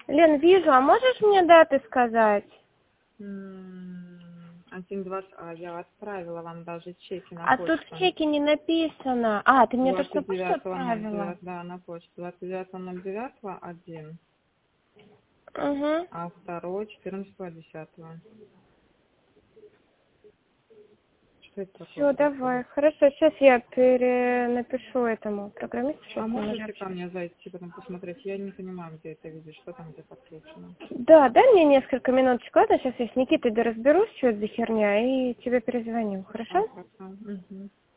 Лен, вижу, а можешь мне даты сказать? 1.20, я отправила вам даже чеки на А тут в почту. чеке не написано. А, ты мне точно почту отправила? 29.09, да, на почту. 29.09, 1, Угу. а второй 14.10. Что это такое Все, давай. происходит? Хорошо, сейчас я перенапишу этому программисту, А чтобы он уже можете ко общался. мне зайти, потом посмотреть? Я не понимаю, где это видишь, что там где подключено. Да, дай мне несколько минуточек, ладно? Сейчас я с Никитой разберусь, что это за херня, и тебе перезвоню, хорошо? Хорошо. Угу.